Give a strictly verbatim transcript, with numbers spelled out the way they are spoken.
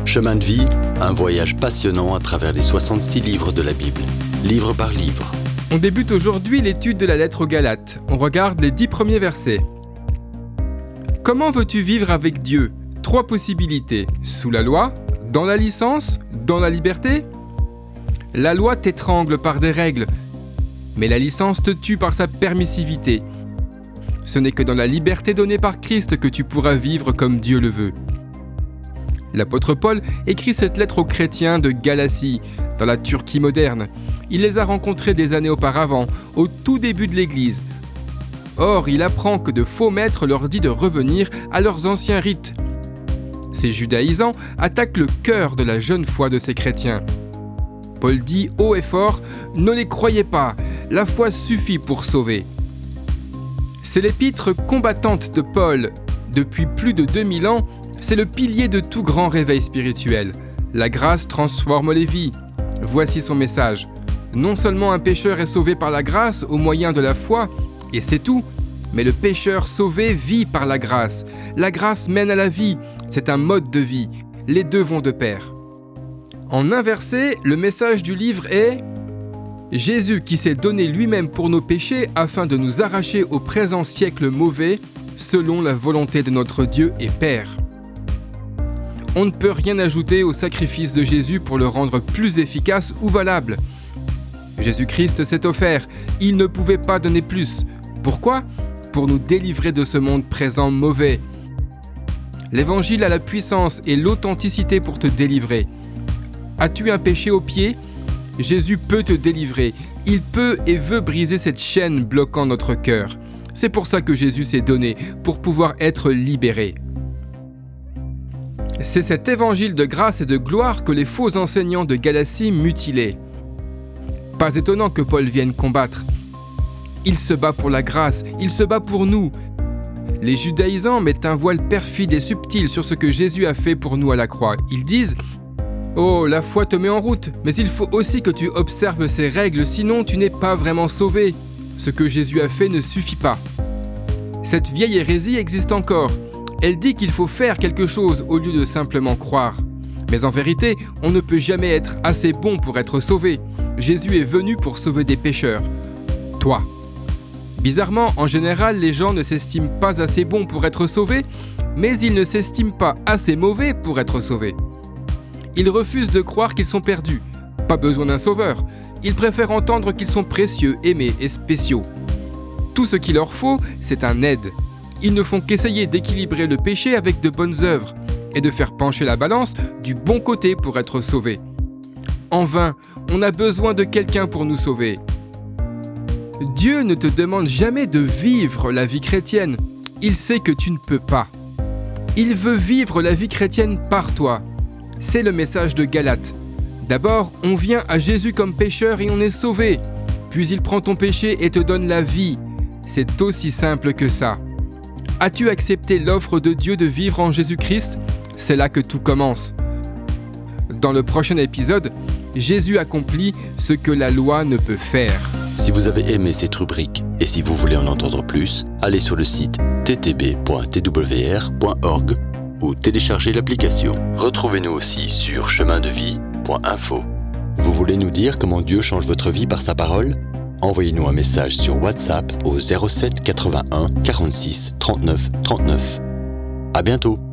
Chemin de vie, un voyage passionnant à travers les soixante-six livres de la Bible, livre par livre. On débute aujourd'hui l'étude de la lettre aux Galates. On regarde les dix premiers versets. Comment veux-tu vivre avec Dieu ? Trois possibilités. Sous la loi, dans la licence, dans la liberté ? La loi t'étrangle par des règles, mais la licence te tue par sa permissivité. Ce n'est que dans la liberté donnée par Christ que tu pourras vivre comme Dieu le veut. L'apôtre Paul écrit cette lettre aux chrétiens de Galatie, dans la Turquie moderne. Il les a rencontrés des années auparavant, au tout début de l'Église. Or, il apprend que de faux maîtres leur dit de revenir à leurs anciens rites. Ces judaïsants attaquent le cœur de la jeune foi de ces chrétiens. Paul dit haut et fort, « Ne les croyez pas, la foi suffit pour sauver ». C'est l'épître combattante de Paul. Depuis plus de deux mille ans, c'est le pilier de tout grand réveil spirituel. La grâce transforme les vies. Voici son message. Non seulement un pécheur est sauvé par la grâce au moyen de la foi, et c'est tout, mais le pécheur sauvé vit par la grâce. La grâce mène à la vie, c'est un mode de vie. Les deux vont de pair. En un verset, le message du livre est « Jésus qui s'est donné lui-même pour nos péchés afin de nous arracher au présent siècle mauvais, selon la volonté de notre Dieu et Père. » On ne peut rien ajouter au sacrifice de Jésus pour le rendre plus efficace ou valable. Jésus-Christ s'est offert, il ne pouvait pas donner plus. Pourquoi ? Pour nous délivrer de ce monde présent mauvais. L'Évangile a la puissance et l'authenticité pour te délivrer. As-tu un péché au pied ? Jésus peut te délivrer. Il peut et veut briser cette chaîne bloquant notre cœur. C'est pour ça que Jésus s'est donné, pour pouvoir être libéré. C'est cet évangile de grâce et de gloire que les faux enseignants de Galatie mutilaient. Pas étonnant que Paul vienne combattre. Il se bat pour la grâce, il se bat pour nous. Les judaïsants mettent un voile perfide et subtil sur ce que Jésus a fait pour nous à la croix. Ils disent « Oh, la foi te met en route, mais il faut aussi que tu observes ces règles, sinon tu n'es pas vraiment sauvé. Ce que Jésus a fait ne suffit pas. » Cette vieille hérésie existe encore. Elle dit qu'il faut faire quelque chose au lieu de simplement croire. Mais en vérité, on ne peut jamais être assez bon pour être sauvé. Jésus est venu pour sauver des pécheurs. Toi. Bizarrement, en général, les gens ne s'estiment pas assez bons pour être sauvés, mais ils ne s'estiment pas assez mauvais pour être sauvés. Ils refusent de croire qu'ils sont perdus. Pas besoin d'un sauveur. Ils préfèrent entendre qu'ils sont précieux, aimés et spéciaux. Tout ce qu'il leur faut, c'est un aide. Ils ne font qu'essayer d'équilibrer le péché avec de bonnes œuvres et de faire pencher la balance du bon côté pour être sauvés. En vain, on a besoin de quelqu'un pour nous sauver. Dieu ne te demande jamais de vivre la vie chrétienne. Il sait que tu ne peux pas. Il veut vivre la vie chrétienne par toi. C'est le message de Galates. D'abord, on vient à Jésus comme pécheur et on est sauvé. Puis il prend ton péché et te donne la vie. C'est aussi simple que ça. As-tu accepté l'offre de Dieu de vivre en Jésus-Christ ? C'est là que tout commence. Dans le prochain épisode, Jésus accomplit ce que la loi ne peut faire. Si vous avez aimé cette rubrique et si vous voulez en entendre plus, allez sur le site t t b point t w r point org ou téléchargez l'application. Retrouvez-nous aussi sur chemin de vie point info. Vous voulez nous dire comment Dieu change votre vie par sa parole ? Envoyez-nous un message sur WhatsApp au zéro sept quatre-vingt-un quarante-six trente-neuf trente-neuf. À bientôt.